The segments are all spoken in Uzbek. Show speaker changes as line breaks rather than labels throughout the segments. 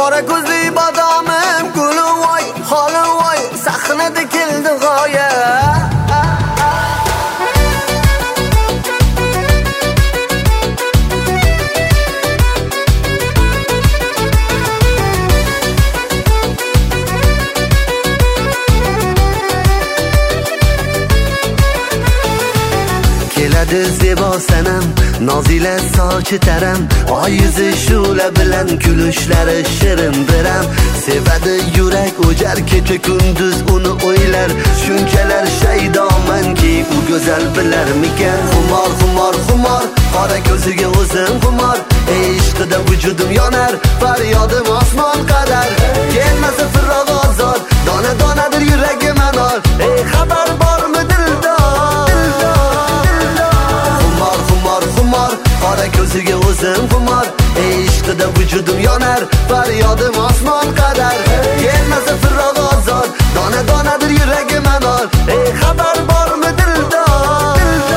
qora ko'zli bodomim gulim voy holim voy sahnada keldi g'oya. Keladi zebo sanam, nozila sochi taram, oy yuzi shu'la bilan kulishlari shirin biram. Sevadi yurak o'jar kecha kunduz uni o'ylar, shunchalar shaydomanki u go'zal bilarmikan. Xumor xumor xumor, qora ko'ziga o'zim xumor, ishqida vujudim yonar, faryodim osmon qadar. Kelmasa firroq ozod, dona donadir yuragim anor, xabar bormi dildor? Qora ko'ziga o'zim xumor, ishqida vujudim yonar, faryodim osmon qadar. Kelmasa firroq ozod, dona donadir yuragim anor, xabar bormi dildor?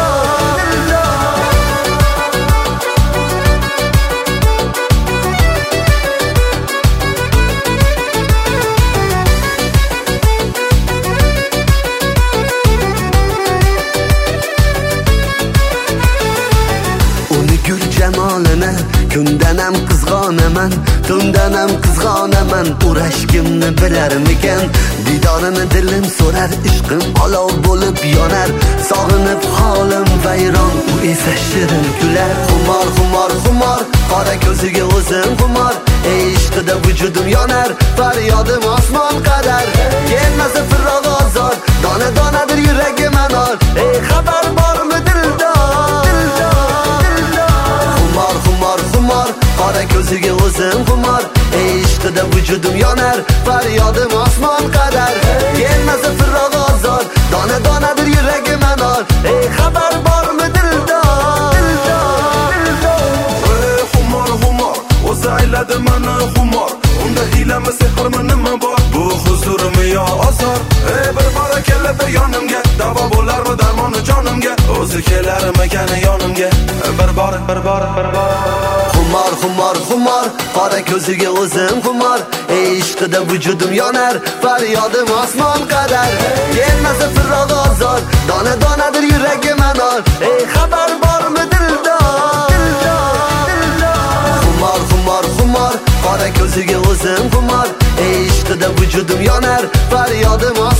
Gul jamolini kundanam qizg'onaman, tundanam qizg'onaman, urashkimni bilarmikan. Didorini dilim so'rar, ishqim olov bo'lib yonar, sog'inib holim vayron, u esa shirin kular. Xumor xumor xumor, qora ko'ziga o'zim xumor, ishqida vujudim yonar, faryodim osmon qadar. Kelmasa firroq ozod, dona donadir yuragim anor, xabar bormi dildor? Xumor, qora ko'ziga o'zim xumor, ishqida vujudim yonar, faryodim osmon qadar. Kelmasa firroq ozod, dona donadir yuragim anor, xabar bormi dildor?
Xumor xumor, o'zi ayladi mani xumor, unda hiylami sehrmi nima bor? Bu huzurim yo ozor, bir bora keladi yonimga, davo bo'larmi darmoni jonimga, o'zi kelarmikan yonimga, bir bora.
Xumor xumor xumor, qora ko'ziga o'zim xumor, ishqida vujudim yonar, faryodim osmon qadar. Kelmasa firroq ozod, dona donadir yuragim anor, xabar bormi dildor? Xumor xumor xumor, qora ko'ziga o'zim xumor, ishqida vujudim yonar, faryodim